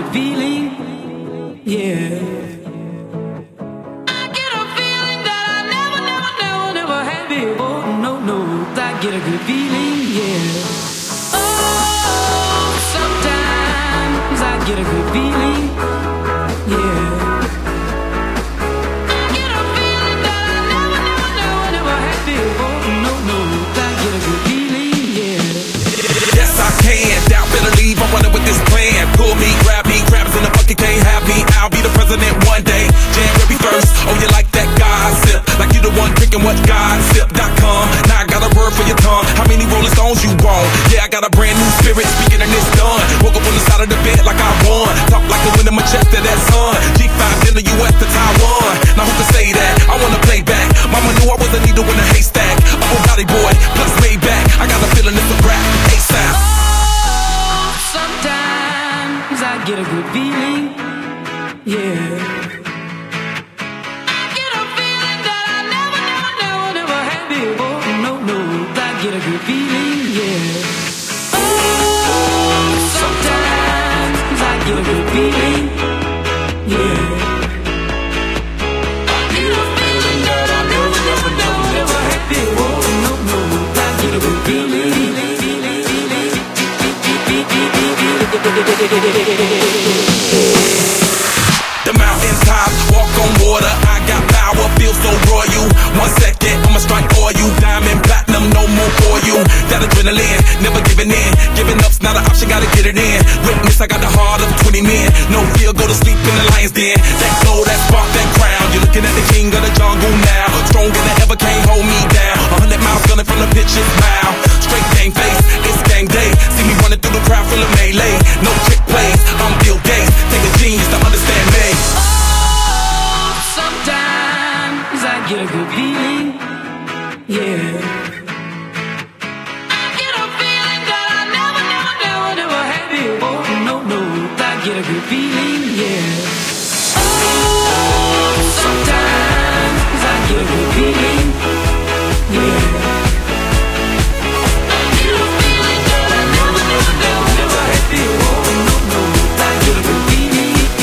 good feeling, yeah. I get a feeling that I never had before. No, no, I get a good feeling, yeah. Oh, sometimes I get a good feeling, yeah. I get a feeling that I never had before. No, no, I get a good feeling, yeah. Yes, I can. Doubt, better leave. I'm running with this plan. Pull me, grab me, crabs in the bucket can't have me. I'll be the president one day. January 1st. Oh, you like that gossip? Like you the one drinking what gossip.com. Now I got a word for your tongue. How many Rolling Stones you want? Yeah, I got a brand new spirit speaking and it's done. Woke up on the side of the bed like I won. Talk like the wind in my chest to that sun. G5 in the US to Taiwan. Now who can say that? I wanna play back. Mama knew I was a needle in a haystack. I'm a body boy, plus way back. I got a feeling it's a rap. ASAP. Sometimes I get a good feeling, yeah. I get a feeling that I never had before. No, no, I get a good feeling, yeah. Oh, sometimes I get a good feeling, yeah. I get a feeling that I never had before. No, no, I get a good feeling. The mountaintops, walk on water. I got power, feel so royal. 1 second, I'ma strike for you. Diamond, platinum, no more for you. That adrenaline, never giving in. Giving up's not an option, gotta get it in. Witness, I got the heart of 20 men. No fear, go to sleep in the lion's den. That glow, that spark, that crown. You're looking at the king of the jungle now. Stronger than ever, can't hold me down. 100 miles gunning from the pitcher's mouth. Straight game face, it's game day. See me running through the crowd full of melee. No trick plays, I'm Bill Gates. Take a genius to understand me. Oh, sometimes I get a good feeling, yeah. I get a feeling that I never had before. No, no, I get a good feeling, yeah. Oh, sometimes I get a good feeling, yeah. I get a feeling that I never had before. No, no, I get a good feeling.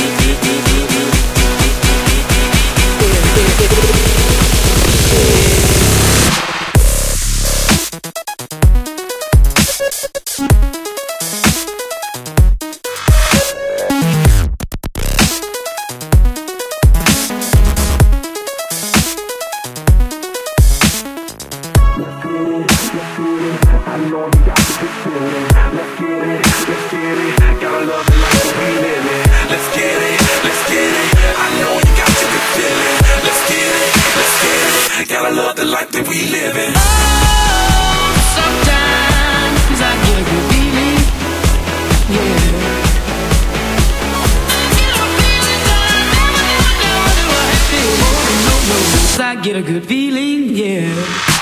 I know you got the good feeling. Let's get it, let's get it. Gotta love the life we live in. Let's get it, let's get it. I know you got the good feeling. Let's get it, let's get it. Gotta love the life that we live in. Oh, sometimes I get a good feeling, yeah. I get a feeling that I never had before. No, no, I get a good feeling, yeah.